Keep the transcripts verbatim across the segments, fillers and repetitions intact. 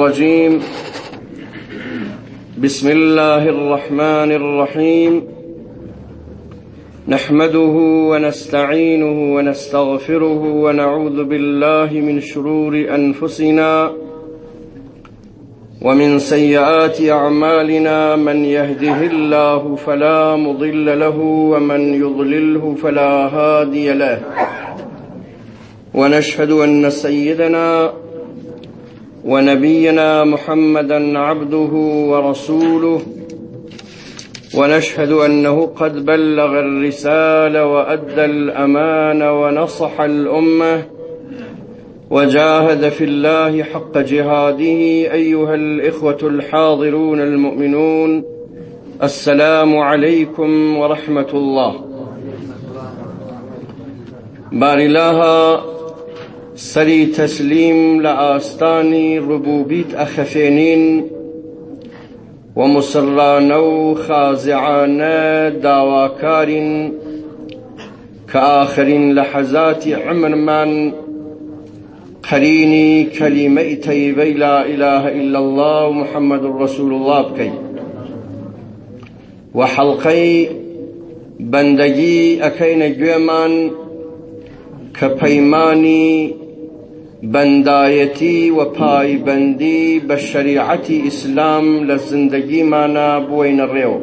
الرجيم. بسم الله الرحمن الرحيم. نحمده ونستعينه ونستغفره ونعوذ بالله من شرور أنفسنا ومن سيئات أعمالنا، من يهده الله فلا مضل له ومن يضلله فلا هادي له، ونشهد أن سيدنا ونبينا محمدا عبده ورسوله، ونشهد أنه قد بلغ الرسالة وأدى الأمانة ونصح الأمة وجاهد في الله حق جهاده. أيها الإخوة الحاضرون المؤمنون، السلام عليكم ورحمة الله. بار الله سري تسليم لآستاني ربوبيت أخفينين ومسرانو خازعان داواكار كآخر لحظات عمر من قريني كلمة طيبة لا إله إلا الله محمد رسول الله بكي، وحلقي بندگي أكين جومان كبيماني بندايتي وپاي بندي بشريعة إسلام لزندگي مانا بوين الريو،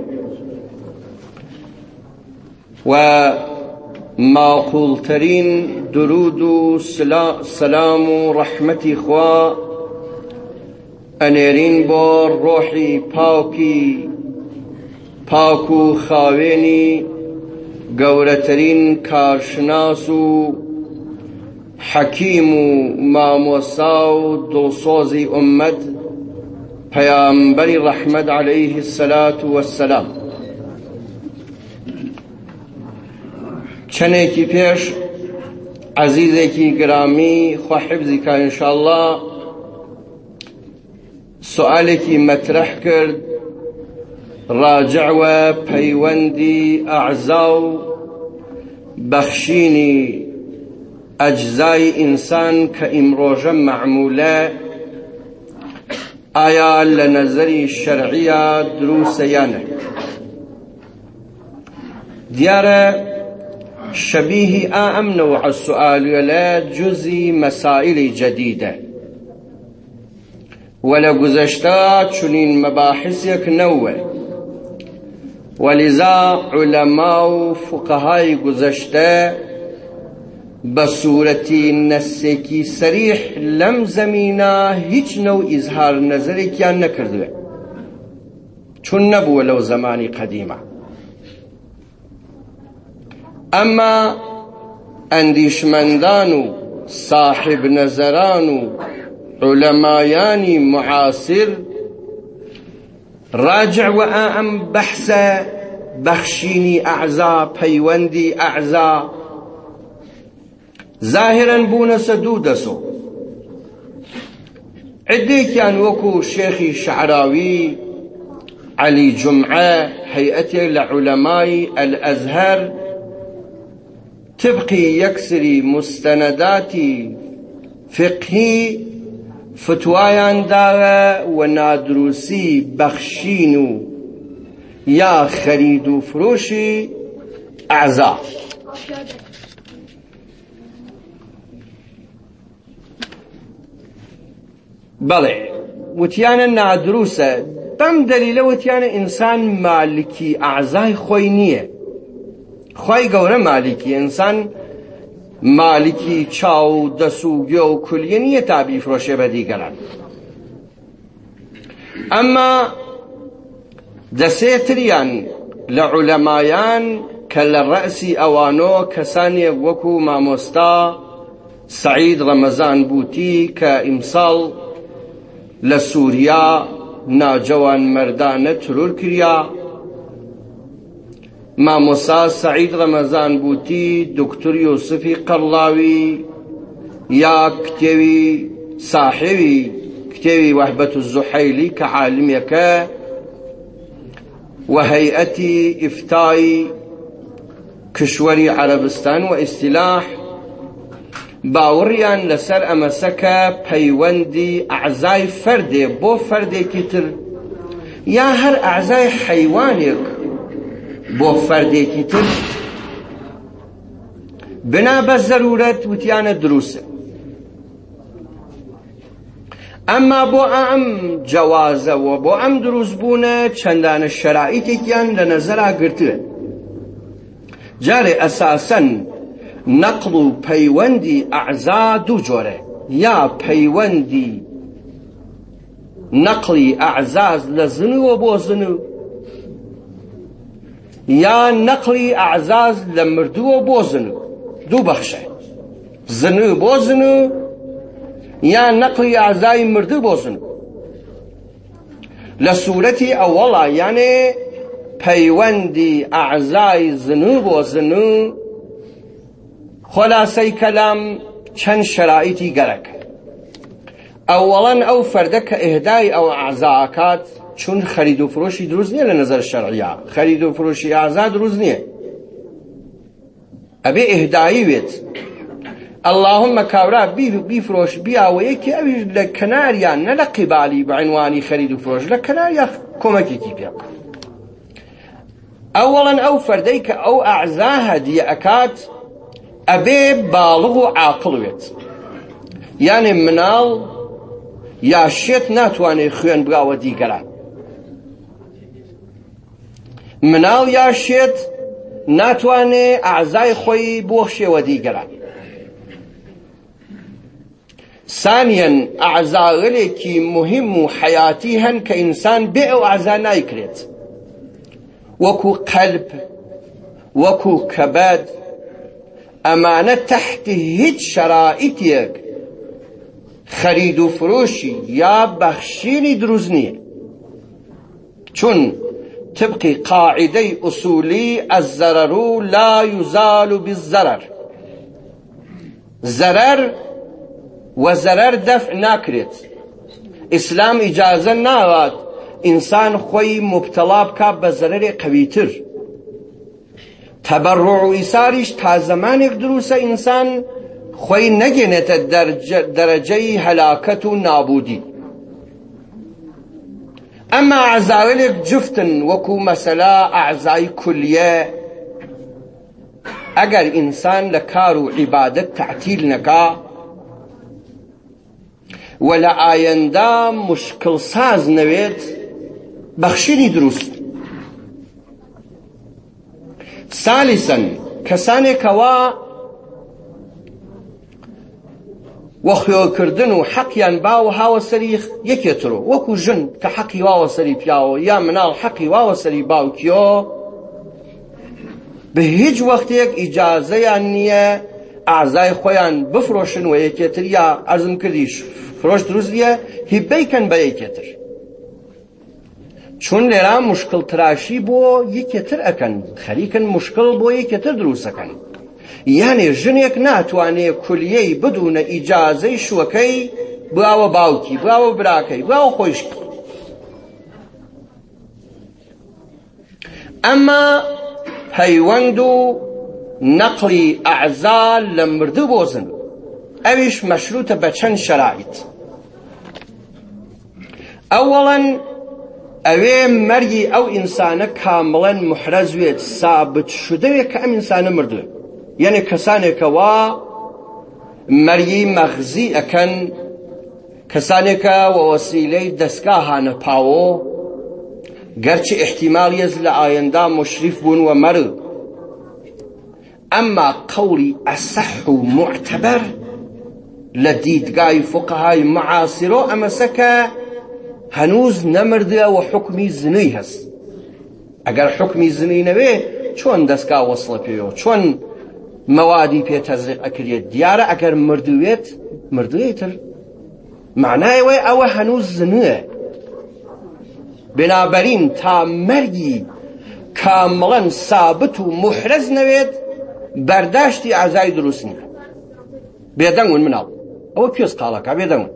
ومعقول ترين درود سلام رحمتي خوا أنيرين بور روحي پاكي پاكو خاويني گورترين كارشناسو حكيم ماموساو دوصوزي أمد پیامبر رحمت عليه الصلاة والسلام. چنێکی پێش عزیزێکی گرامی خوا حفظی کا انشاءالله سؤالێکی مەترەح کرد راجعوە پەیوەندی ئەعزا و بەخشینی ئەجزای ئینسان کە ئیمڕۆژە مەعمولە ئایا لە نەزەری شەرعیە دروستە یانە؟ دیارە شبيه أم نوع السؤال ولا جزء مسائل جديدة ولا گذشتا چنین مباحث نوع، ولذا علماء و فقهاء گذشته بصورة نسکی صریح لم زمینه هیچ نوع اظهار نظری کیان نکرده، چون نبوه لو زمانی قدیمه. اما اندیشمندان و صاحب نظران و علمایانی معاصر راجع و ام بحث بخشینی اعزا پیوندی اعزا ظاهرا بون سدودسو عدی کان وکو شیخی شعراوی علی جمعه هيئته لعلماء الازهر تبقي يكسري مستندات فقهي فتوايان داغا ونادروسي بخشينو يا خريدو فروشي أعزاء. بلى وتيانا نادروسة بم دليل وتيانا إنسان مالكي أعزاء خوينية، خواهی گوره مالکی انسان مالکی چاو دسوگی و کلیه نیه تابی فروشه به دیگران. اما دسیتریان لعلمایان كالرأسي اوانو کسانی وکو ماموستا سعید رمضان بوتی كامثال لسوريا ناجوان مردانه ترور کریا، ماموسا سعید رمضان بوتی دکتر یوسفی قرلاوی یا کتوی صاحبی کتوی وهبة الزحیلی كعالم يكا وهيئة إفتاء كشوري عربستان واستلاح باوەڕیان لەسەر ئەمەسە کە پەیوەندی ئەعزای فەردێ بۆ فەردێکی تر یا هەر ئەعزای حەیوانێک بۆ فەردێکی تر بنا بە زەرورەت وتیانە دروستە. ئەمما بۆ ئەم جەوازەوە بۆ ئەم دروستبوونە چەندانە شەرائیتێکیان لە نەزەرا گرتووە. جارێ ئەساسەن نەقڵ و پەیوەندی ئەعزا دوو جۆرە، یا پەیوەندی نەقڵی ئەعزاز لە زنووە بۆ زنوو، یا نەقڵی ئەعزاز لە مردووە بۆ زنوو. دوو بەخشە، زنوو بۆ زنوو یا نەقڵی ئەعزای مردوو بۆ زنوو. لە سوورەتی ئەوەڵا یانێ پەیوەندی ئەعزای زنوو بۆ زنوو خۆلاسەی کەلام چەند شەرائیتی گەرەکە. ئەوەڵەن ئەو فەردە کە ئێهدای ئەو ئەعزاکات، چون خەرید و فرۆشی دروست نییە لە نەزەر شەرعیا، خەرید و فرۆشی ئەعزا دروست نییە، ئەبێ ئێهدایی وێت. اللهم کاورا بیفرۆش بیاوەیەکی ئەویش لە کەناریان نە لە قیبالی بەعنوانی خەرید و فرۆش، لە کەناریا کۆمەکێکی پێ بکە. ئەوەڵەن ئەو فەردەی کە ئەو ئەعزا هەدیە ئەکات ئەبێ باڵغ و عاقڵ وێت، یانێ مناڵ یا شێت ناتوانێت خوێن بگاوە دیگەرە. مناڵ یا شێت ناتوانێت ئەعزای خۆی بۆخشێوە دیگەرە. ثانیەن ئەعزاغلێکی مهم و حەیاتی هەن کە ئینسان بێ ئەو ئەعزا نایکرێت، وەکو قەلب، وەکو کەبەد. ئەمانە تەحتی هیچ شەرائیتێک خەرید و فرۆشی یا بەخشینی دروست نییە، چون طبقی قاعدەی ئوسولی الزەرەر لا یزال بالزەرەر، زەرەر و زەرەر دەفع ناکرێت. ئیسلام ئیجازە ناوات ئینسان خۆی مبتەڵا بکات بە زەرەرێ قەویتر. تەبەڕع و ئیساریش تا زەمانێک دروستە ئینسان خۆی نەگێنێتە دەرەجەی هەلاکەت و نابودی. ئەمما ئەعزاوێک جفتن، وەکو مەسەلا ئەعزای کولیە، ئەگەر ئینسان لە کار و عیبادەت تەعتیل نەکا و لە ئایەندا مشکل ساز نەوێت، بەخشینی دروست. سالیسەن کەسانێکەوە وەخوێکردن و حەقیان باوە هاوە سەری یەکێترۆ، وەکو ژن کە حەقی واوە سەری پیاوە، یا مناڵ حەقی واوە سەری باوکیۆ، بە هیچ وەختێک ئیجازەیان نییە ئەعزای خۆیان بفرۆشن و یەکێتر، یا ئەرزم کردیش فرۆش دروست نییە هیبەیکەن بە یەکێتر، چون لێرە مشکل تراشی بۆ یەکێتر ئەکەن، خەریکن مشکل بۆ یەکێتر دروست ئەکەن. یانێ ژنێک ناتوانێت کولیەی بدونە ئیجازەی شوەکەی بواوە باوکی، بواوە براکەی، بواوە خۆیشکی. ئەمما پەیوەند و نەقڵی ئەعزا لە مردوو بۆ زن، ئەویش مەشروتە بە چەند شەرائیت. ئەوەڵەن ئەوێ مەرگی ئەو ئینسانە کامڵەن محرەز وێت، سابت شودەوێت کە ئەم ئینسانە مردووە. یعنی کەسانێکەوە مەرگی مەغزی ئەکەن، کەسانێکە وە وەسیلەی دەستگا هانە پاوە، گەرچی احتیمالیەز لە ئایەندا مشریف بوون و مەرگ. ئەمما قەوڵی ئەسەح و معتەبەر لە دیدگای فقهای معاسیرۆ ئەمەسە کە هەنووز نەمردووە و حکمی زنووی هەست. ئەگەر حکمی زنووی نەوێ چۆن دەستگا وەسڵە پێوە، چۆن مەوادی پێ تەزریق ئەکرێت؟ دیارە ئەگەر مردووێت مردووێتر، معنایەوەی ئەوە هەنووز زنووە. بنابەرین تا مەرگی کامڵەن سابت و محرەز نەوێت، بەرداشتی ئەعزای دروست نییە. بێدەنگون مناڵ، ئەوە پێست قاڵەکە، بێدەنگون.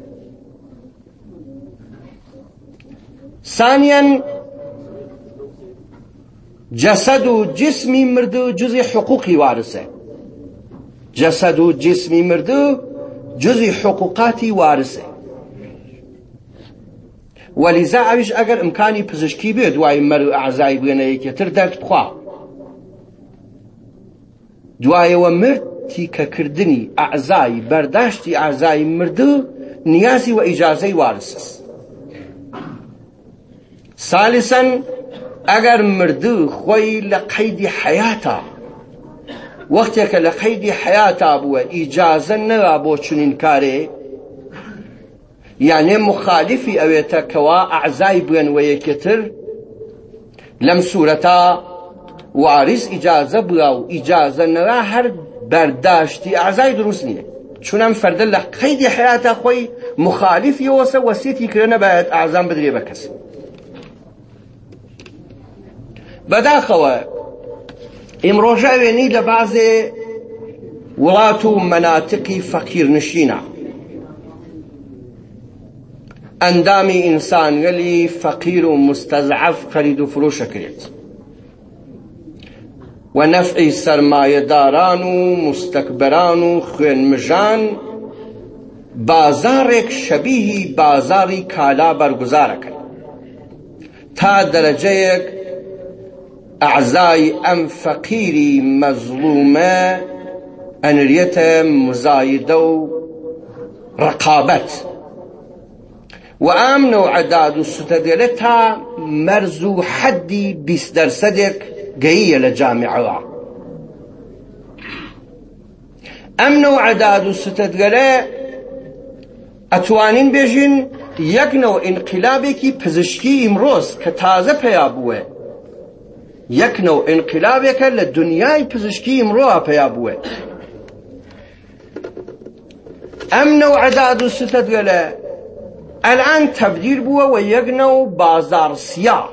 ثانیەن جەسەد و جسمی مردو جزئی حقوقی وارثە، جسد و جسمی مرده جزی حقوقاتی وارثه. ولذا اویش اگر امکانی پزشکی بید دوای مر اعضای بینه یکتر درد بخوا دوای و مرد تیکه کردنی اعضای برداشتی اعضای مرده نیازی و اجازه وارث است. ثالثا اگر مرده خوی لقید حیاتا وقتی که لقید حیاتا بو اجازه نوا بو چنین کاره یعنی مخالفی اویتا کوا اعضای بین و یکتر لم صورتا وارث اجازه بو اجازه نوا هر برداشتی اعضای دروست نیه چونم فرد لقید حیاتا خوی مخالفی واسه وسیتی کرنه باید اعضام بدری بکس. بداخوة امروجا ويني لبعض ولات مناطق فقير نشينا اندامي انسان يلي فقير ومستضعف خريد فروش كريت ونفع سرمایه داران مستكبران خوين مجان بازارك شبيه بازاري كالا برگزارك تا درجيك اعزای ام فقیری مظلومه انریت مزایده و رقابت و ام نوع عداد و ستدلتا مرزو حدی بیست درصدک گهیه لجامعه ام نوع عداد و ستدله اتوانین بیجین یک نوع انقلابی کی پزشکی امروز که تازه پیابوه یک نوع انقلابی که لدنیای پزشکی امروها پیابوه ام نوع عداد و ستدگله الان تبدیل بوه و یک نوع بازار سیاه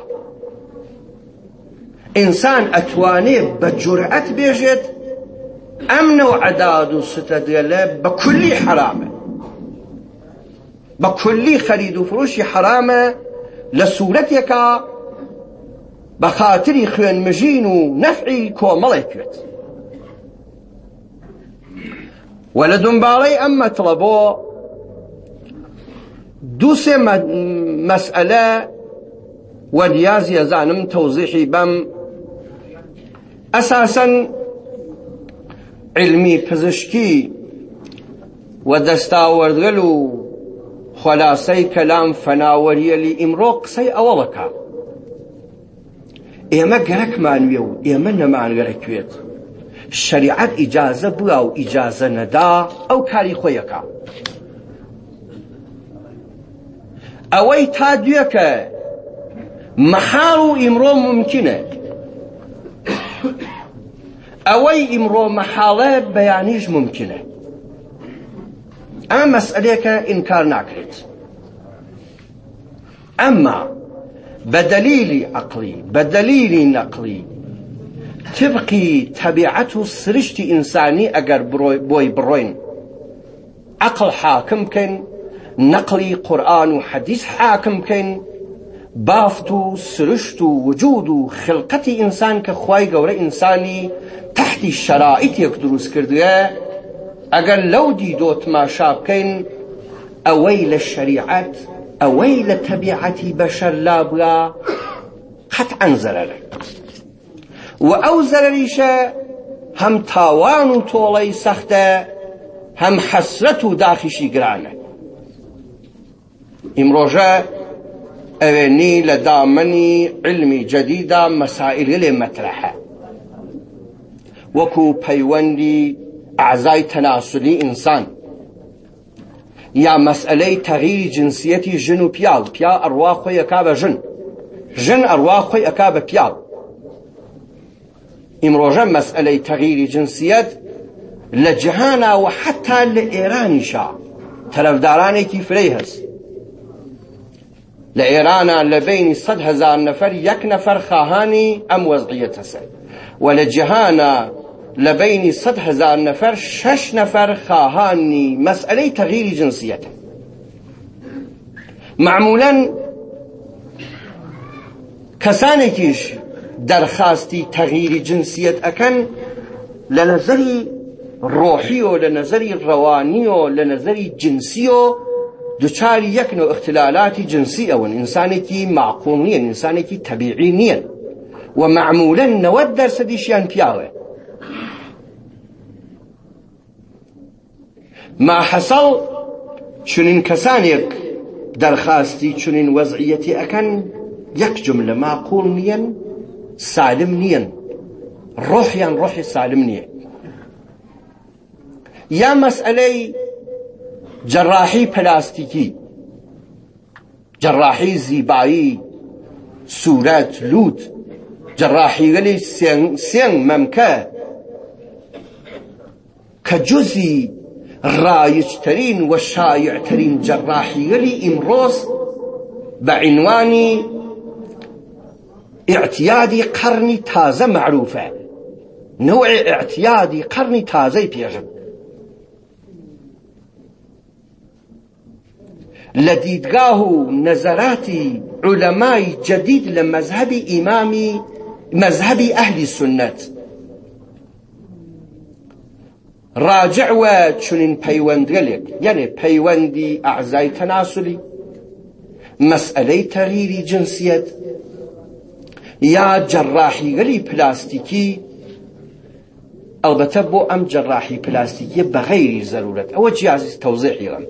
انسان اتوانه بجرأت بیجد ام نوع عداد و ستدگله بکلی حرامه بکلی خرید و فروشی حرامه لصورتی که بخاطري خوين مجين ونفعي كومليكت ولدن بالي أما طلبوا دوسي مسألة ونياز يزانم توضيحي بم أساسا علمي پزشكي ودستاوردغلو خلاصي كلام فناوري لي امروق سي أولكا ئێمە گەرەکمان وێ و ئێمە نەمانگەرەکوێت شەریعەت ئیجازە بووە و ئیجازە نەدا ئەو کاری خۆیەکە ئەوەی تا دوێکە مەحاڵ و ئیمڕۆ ممکنە ئەوەی ئیمڕۆ مەحاڵە بەیانیش ممکنە ئەمە مەسئلەیەکە ئینکار ناکرێت ئەمما بدليل عقلي بدليل نقلي تبقي تبعته سرشت إنساني أجر بوي بروين عقل حاكم كن نقلي قرآن وحديث حاكم كن بافتو سرشتو وجودو خلقتي إنسان كخواي قوري إنساني تحت الشرائط يقدروس كردوه أجر لو دي دوت ما شابكين أويل الشريعات أويل تبعتي بشر لابغا قطعا زرره وأو زرريشا هم تاوانو طولي سخته هم حسرتو داخشي قرانه امروجه اويني لدامني علمي جديدة مسائل مطرحه وكو بيوندي أعزاي تناسلي إنسان یا مسئله تغییر جنسیتی جن و پیال پیا ارواح خوی اکاب جن جن ارواح خوی اکاب پیال امروجه مسئله تغییر جنسیت لجهانا و حتی لإيرانشا طرفدارانی کی فری هست لإيرانا لبين صد هزار نفر یک نفر خواهانی ام وضعیت هست و لجهانا لبين صد هزار نفر شش نفر خواهانی مسئله تغییر جنسیت معمولا کسانی کش درخواستی تغییر جنسیت اکن لنظری ڕۆحی و لە نەزەری ڕەوانی و لە نەزەری جنسی و دووچاری یەک نوع اختلالاتی جنسی ئەون ئینسانێکی معقوڵ نییە ئینسانێکی تەبیعی نییە و معمولەن نەوەت دەرسەدیشیان پیاوە ما حەسەڵ چونین کەسانێک دەرخاستی چونین وەزعیەتی ئەکەن یەک جملە معقوڵ نیەن سالم نیەن ڕۆحیان ڕۆحی سالم نییە یا مەسئلەی جەڕاحی پلاستیکی جەڕاحی زیبایی سوورەت لوت جەڕاحیگەلی سێنگ مەمکە کە جزئی رایجترین و شایعترین جەڕاحیگەلی ئیمڕۆز بە عنوانی اعتیادی قەرنی تازە معروفە نوع اعتیادی قەرنی تازەی پێشن لە دیدگاه و نەزەراتی عولەمای جەدید لە مەذهبی ئیمامی مەذهبی ئەهلی سنەت راجع و چونین پەیوەندگەلێک یعنی پەیوەندی ئەعزای تەناسولی مەسئلەی تەغییری جنسیەت یا جەڕاحیگەلی پلاستیکی ئەلبەتە بۆ ئەم جەڕاحی پلاستیکیە بەغەیری زەرورەت ئەوە جیازی تەوزیحی غەم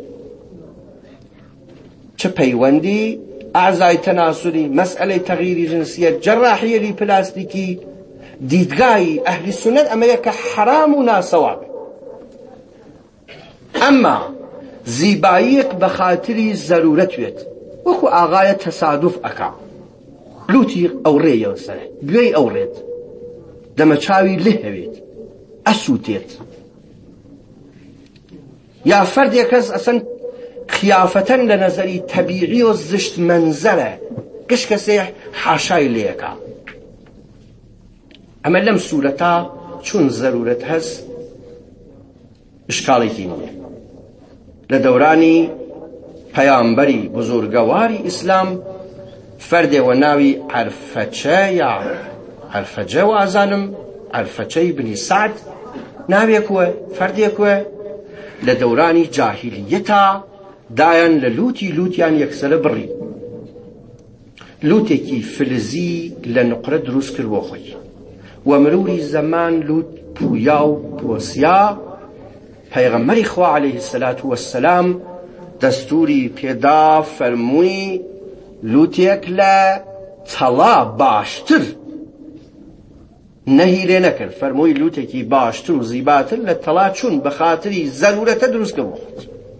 چه پەیوەندی ئەعزای تەناسولی مەسئلەی تەغییری جنسیەت جەڕاحیگەلی پلاستیکی دیدگای ئەهلی سنەت ئەمەیە کە حرام و ناسەوابە ئەمما زیباییەک بە خاتری زەرورەت وێت وەکو ئاغایە تەسادوف ئەکا لوتی ئەوڕێیەوە سەرێ گوێی ئەوڕێت دەمەچاوی لێ هەوێت ئەسووتێت یا فەردێک کەس ئەسەن قیافەتەن لە نەزەری تەبیعی و زشت منزەرە گشت کەسێ حاشای لێەکە ئەمە لەم سوورەتا چون زەرورەت هەست شکاڵێکی نییە لە دەورانی پەیامبەری بزورگەواری ئیسلام فەردێوە ناوی عەرفەچە یا عەرفەجە وازانم عەرفەچەی بنی سعد ناوێکوە فەردێکوە لە دەورانی جاهیلیەتا دایان لە لوتی لوتیان یەکسەرە بڕی لوتێکی فلزی لە نقرە دروست کرد بۆ خۆی و مروری زەمان لوت پویا و پۆسیا پەیغەمبەری خوا عەلەیهی السەلات وەسسەلام دەستوری پێدا فەرمووی لوتێک لە تەڵا باشتر نەهی لێ نەکرد فەرمووی لوتێکی باشتر و زیباتر لە تەڵا چوون بە خاتری زەرورەتە دروست کرد بۆ خۆت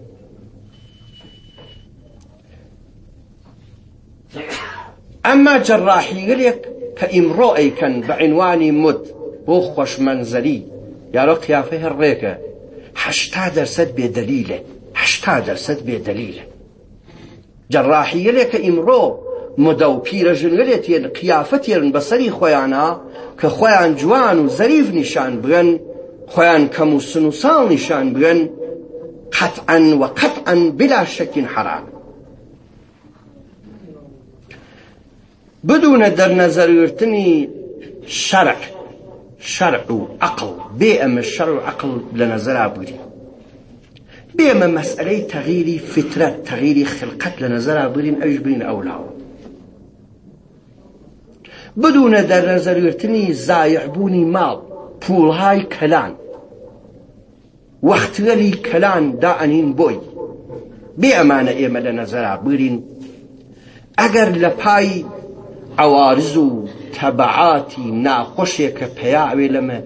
ئەمما جەڕاحیگەلێک کە ئیمڕۆ ئەیکەن بە عنوانی مد بۆ خۆشمەنزەری یاڕۆ قیافەی هەر ڕێکە هەشتا دەرسەد بێدەلیلە هەشتا دەرسەد بێدەلیلە جەڕاحیگەلێک کە ئیمڕۆ مدە و پیرەژنگەلێتێن قیافەتێن بەسەری خۆیانە کە خۆیان جوان و زەریف نیشان بگەن خۆیان کەم و سن و ساڵ نیشان بگەن قەتعەن و قەتعەن بلا شەکین حەرام بدونە دەرنەزەرگرتنی شەرع شەرع و عەقڵ بێ ئەمە شەرع و عەقڵ لە نەزەرا بگرین بێ ئەمە مەسئلەی تەغییری فترەت تەغییری خلقەت لە نەزەرا بگرین ئەویش بگرین ئەولاوە بدونە دەرنەزەرگرتنی زایعبوونی ماڵ پوڵهای کەلان وەختگەلی کەلان دائەنین بۆی بێ ئەمانە ئێمە لە نەزەرا بگرین ئەگەر لە پای عوارض و تەبعاتی ناخۆشێکە پەیاوێ لەمە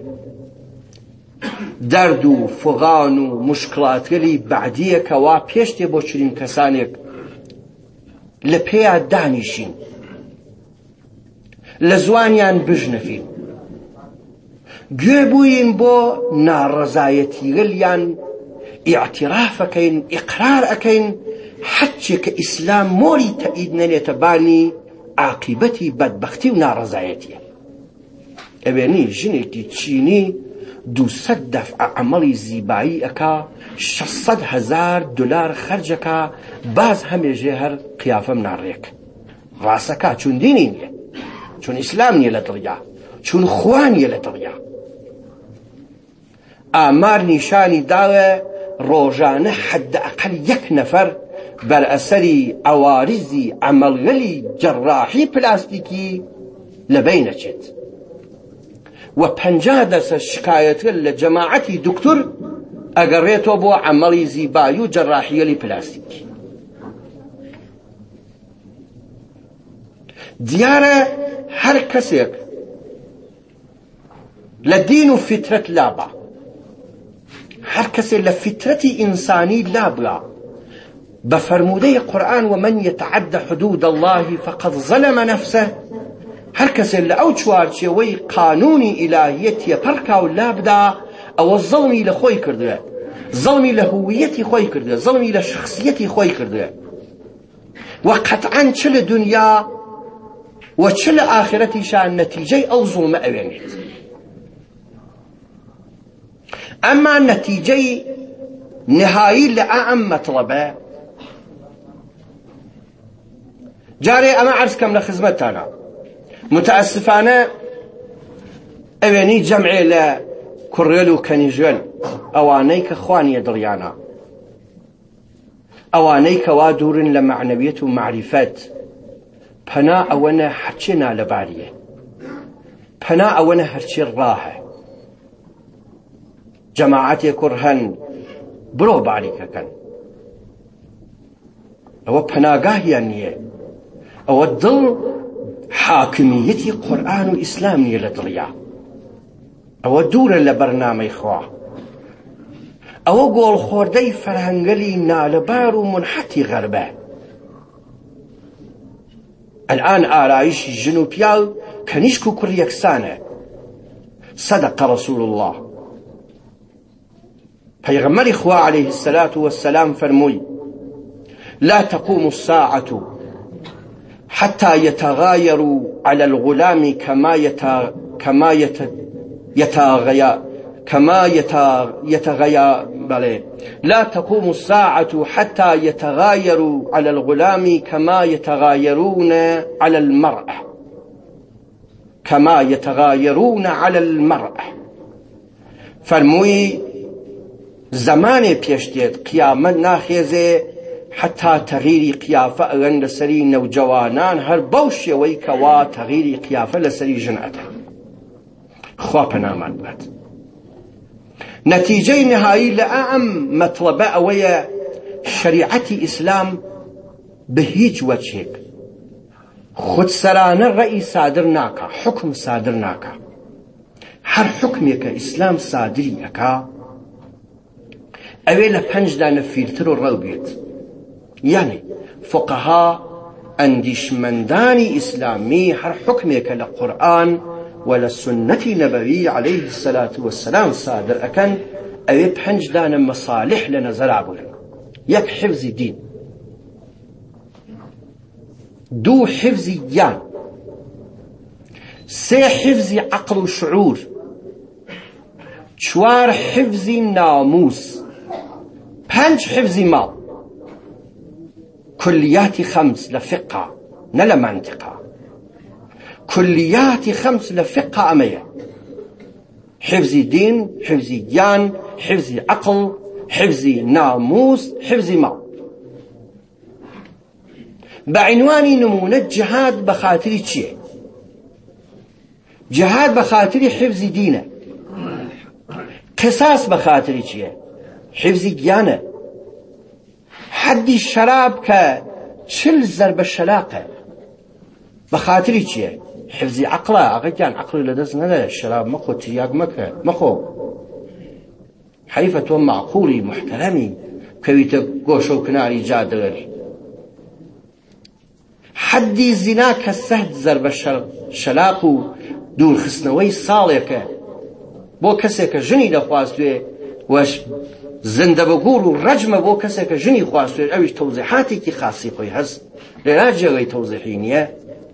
دەرد و فغان و مشکڵاتگەلی بەعدیەکە وا پێشتێ بۆ چنین کەسانێک لە پێیا دانیشین لە زوانیان بژنەفین گوێ بووین بۆ ناڕەزایەتیگەلیان ئیعتیرافەکەین ئیقرار ئەکەین حەچێک کە ئیسلام مۆری تەئید نەنێتە بانی عاقبەتی بەدبەختی و ناڕەزایەتیە ئەوێنی ژنێکی چینی دووسەد دەفعە عەمەڵی زیبایی ئەکا شەشسەد هەزار دولار خەرجەکە باز هەمێژێ هەر قیافەم ناڕێک ڕاستەکە چون دینی نییە چون ئیسلام نییە لە دڵیا چون خوا نییە لە دڵیا ئامار نیشانی داوە ڕۆژانە حەدەئەقەل یەک نەفەر بەرئەسەری ئەوارزی عەمەڵگەلی جەڕاحی پلاستیکی لەبەی نەچێت و پەنجا دەرسە شکایەتگر لە جەماعەتی دکتور ئەگەڕێتەوە بۆ عەمەڵی زیبایی و جەڕاحیەلی پلاستیکی. دیارە هەر کەسێک لە دین و فیترەت لابە، هەر کەسێک لە فیترەتی ئینسانی لابڵا بە فەرموودەی قورئان ومن يتعد حدود الله فقد ظلم نفسه، هەر کەسێک لە ئەو چوارچێوەی قانونی ئیلاهیە تێپەڕکا و لابدا ئەوە زەڵمی لە خۆی کردووە، زەڵمی لە هویەتی خۆی کردووە، زەڵمی لە شخصیەتی خۆی کردووە و قەتعەن چ لە دنیا و چ لە ئاخرەتیشان نەتیجەی ئەو زوڵمە ئەوێنێت. ئەمما نەتیجەی نهایی لە ئەم مەطلەبە جارێ ئەمە عەرز کەم لە خزمەتتانە، متأسفانە ئەوێنی جەمعێ لە کوڕێل و کەنیژێن، ئەوانەی کە خوانیە دڵیانە، ئەوانەی کەوا دوورن لە معنەویەت و معریفەت، پەنا ئەوەنە هەرچێ نالەباریە، پەنا ئەوەنە هەرچێ ڕاهە. جەماعەتێ کوڕ هەن بڕۆ باریکەکەن، ئەوە پەناگاهیان نییە، ئەوە دڵ حاکمیەتی قورئان و ئیسلام نییە لە دڵیا، ئەوە دوورە لە بەرنامەی خوا، ئەوە گۆڵخۆردەی فەرهەنگەلی نالەبار و منحەتی غەربە. الآن ئارایشی ژن و پیاو کەنیشک و کوڕ یەکسانە. صدق رسول الله، پەیغەمبەری خوا عليه الصلاة والسلام فەرمووی: لا تقوم الساعة حتى يتغايروا على الغلام كما يتا كما يت يتغيا كما يتا يتغيا بله لا تقوم الساعة حتى يتغايروا على الغلام كما يتغايرون على المرأة كما يتغايرون على المرأة. فرموي زماني پێشتێت قیامەت ناخێزێ حتا تەغیری قیافە ئەگەن لەسەری نەوجەوانان هەر بەو شێوەی کەوا تەغیری قیافە لەسەری ژن ئەدەن. خوا پەنامان بات. نەتیجەی نهایی لە ئەم مەطلەبە ئەوەیە شەریعەتی ئیسلام بە هیچ وەجهێک خودسەرانە ڕەئی سادر ناکا، حکم سادر ناکا. هەر حکمێکە ئیسلام سادری ئەکا ئەوێ لە پەنجدانە فیلتر و ڕەو بێت. یعنی فقها ئەندیشمەندانی ئیسلامی هەر حکمێکە لە قورئان و لە سنەتی نەبەوی عليه الصلاة والسلام سادر ئەکەن ئەوێ پەنجدانە مەصالح لە نەزەرا بگرن. یەک حفظی دین، دوو حفظی گیان، سێ حفظی عقل و شعور، چوار حفظی ناموس، پنج حفظی ماڵ. كليات خمس لفقه نلا منطقه، كليات خمس لفقه أمية: حفظ دين، حفظ جان، حفظ عقل، حفظ ناموس، حفظ مال. بعنوان نمونة جهاد بخاطري چیه؟ جهاد بخاطري حفظ دينه. قصاص بخاطري چیه؟ حفظ جانه. حدی شراب که چل ضرب شلاقه بخاطری چیه؟ حفظی عقله. آقا جان عقل لدست نده، شراب مخو، تریاق مکه مخو. حیفت و معقولی محترمی کویت گوشو کناری جادر. حدی زنا که سهد ضرب شلاقو دور خسنوی ساله که بو کسی که جنی دخواستوه وش زنده بگور و رجمه بو کسی که جنی خواستوه اویش توضیحاتی که خاصی خوی هست لینا جغی توضیحی نیه.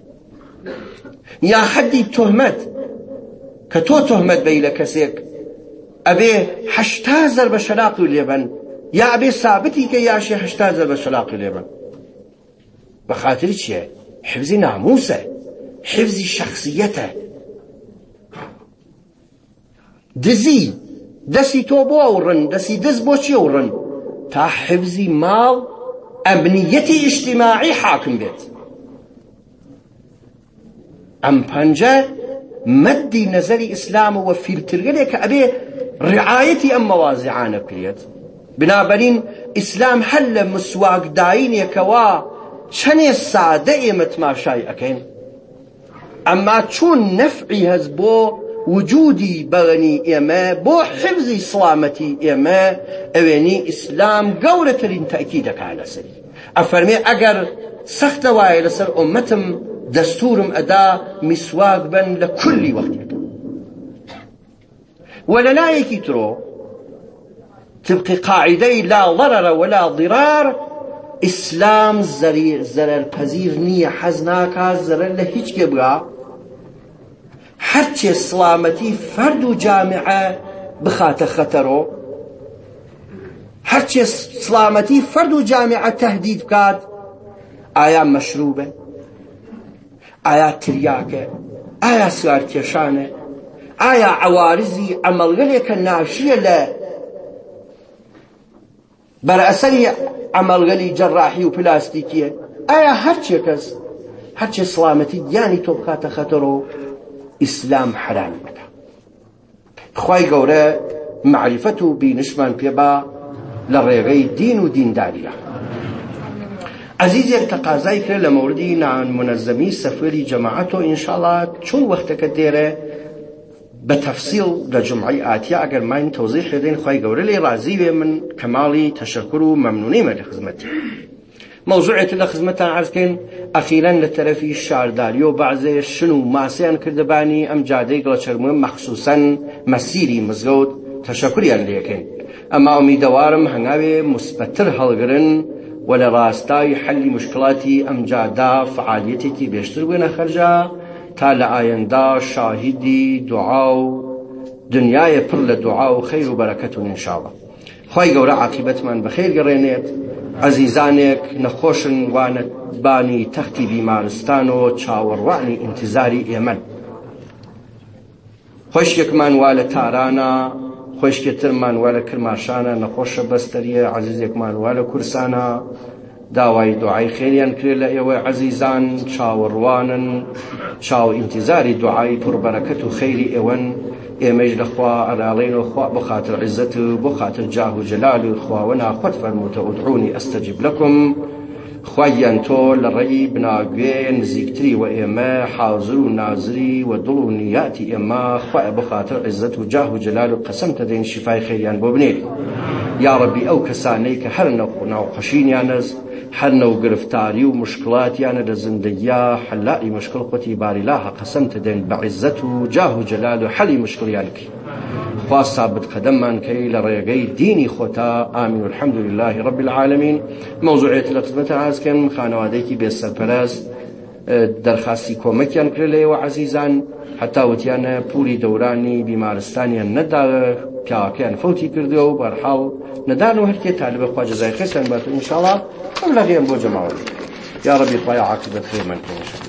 یا حدی تهمت که تو تهمت بیل کسی ابی هشتا ضرب شلاقی لیبن یا ابی ثابتی که یاشی هشتا ضرب شلاقی لیبن. بخاطر چیه؟ حفظی ناموسه، حفظی شخصیته. دزی دەستی تۆ بۆ ئەوڕن دەستی دەست بۆ چی ئەوڕن تا حفزی ماڵ ئەمنیەتی ئیجتیماعی حاکم بێت. ئەم پەنجە مەدی نەزەری ئیسلامەوە فیلترگەلێکە ئەبێ ڕعایەتی ئەم مەوازیعانە بکرێت. بنابەرین ئیسلام هەر لە مسواکداینێکەوە چەندێ سادە ئێمە تماشای ئەکەین، ئەمما چون نەفعی هەست بۆ وجودی بەغەنی ئێمە بۆ حفزی سڵامەتی ئێمە ئەوێنی ئیسلام گەورەترین تەئکیدەکا لەسەری. ئەفەرمێ ئەگەر سەختە وایە لەسەر ئومەتم دەستورم ئەدا میسواک بن لە کولی وەختێکە. وەلە لایەکی ترۆ طبقی قاعدەی لا ضرر ولا ضرار ئیسلام زەرەرپەزیر نییە، حەز ناکات زەرەر لە هیچ کێ بگا، هەرچێ سڵامەتی فەرد و جامعە بخاتە خەتەرۆ، هەرچێ سڵامەتی فەرد و جامعە تەهدید بکات، ئایا مەشروبە، ئایا تریاکە، ئایا سوارکێشانە، ئایا عوارزی عەمەڵگەلێکە ناشیە لە بەرئەسەری عەمەڵگەلی جەڕاحی و پلاستیکیە، ئایا هەرچێ کەس هەرچێ سڵامەتی گیانی تۆ بخاتە خەتەرۆ ئیسلام حرامی بکە. خوای گەورە معریفەت و بینشمان پێبا لە ڕێگەی دین و دینداریە. عەزیزێک تەقازای کرد لە مەوردی نانمونەزەمی سەفەری جەماعەتەوە ئینشاڵڵا چۆن وەختەکە دێرە بە تەفسیڵ لە جومعەی ئاتیا ئەگەر ماین تەوزیح دەین خوای گەورە لێ ڕازی بێ من کەماڵی تەشەکر و مەمنونیمە لە خزمەتی. موضوعێت لە خزمەتان عەرزکەین ئەخیرەن لە تەرەفی شارداری و بەعزێ شن و ماسیان کردبانی ئەم جادەی گڵەچەرموە مەخسووسەن مەسیری مزگەوت تەشەکوریان لێکەین. ئەما ئومیدەوارم هەنگاوێ موسبەتر هەڵگرن و لە ڕاستای حەلی مشکڵاتی ئەم جادا فعالیەتێکی بێشتر بوونە خەرجە تا لە ئایەندا شاهیدی دوعا و دنیای پڕ لە دوعا و خەیر و بەرەکەتون ئینشاڵڵا. خوای گەورە عاقبەتمان بەخێر گەڕێنێت. عەزیزانێک نەخۆشن وانە بانی تەختی بیمارستان و چاوەڕوانی ئینتیزاری ئێمەن. خۆشکێکمان وا لە تارانە، خۆشکێترمان وا لە کرماشانە، نەخۆشە بەستەریە، عەزیزێکمان وا لە کورسانە. داوای دوعای خێریان کرێ لە ئێوە عەزیزان، چاوەڕوانن، چاو ئینتیزاری دوعای پڕبەرەکەت و خەیری ئێوەن. ئێمەش لەخوا ئەلاڵێنەوە خوا بۆ خاتر عیزەت و بۆ خاتر جاه و جەلال و خواوە ناخۆت فەرمووتە ئودعونی ئەستەجیب لەکم. خوایان تۆ لە ڕێی بناگوێ نزیکتری و ئێمە حاضر و نازری و دڵ و نیاتی ئێمە خوایە بۆ خاتر عیزەت و جاه و جەلال و قەسەمتە دەین شیفای خێریان بۆ بنێت. یا ڕەبی ئەو کەسانەی کە هەر ناوخۆشینیانەز هەر نەو گرفتاری و مشکڵاتیانە لە زندگیە حەلائی مشکڵ قوتی باریلاها قەسەمتە دەین بە عیزەت و جاه و جەلال و حەلی مشکڵیان کی. خوا سابت قەدەممان کەی لە ڕێگەی دینی خۆتا. ئامین و الحەمد لله رب العالمین. موضوعێت لە خزمەتە ئازکەم خانەوادەیەکی بێسەرپەرست دەرخاستی کۆمەکیان کرد لێەوە عەزیزان، هەتا وتیانە پولی دەورانی بیمارستانیان نەداوە، پیاوەکەیان فەوتی کردووە و بەرحاڵ نەدان و هەرکێ تالبە خوا جەزای خێرتان باتن ئینشاڵڵا ئەم لەغێم بۆ جەماوەت. یا ڕەبی خوای عاقبەت خێرمان کە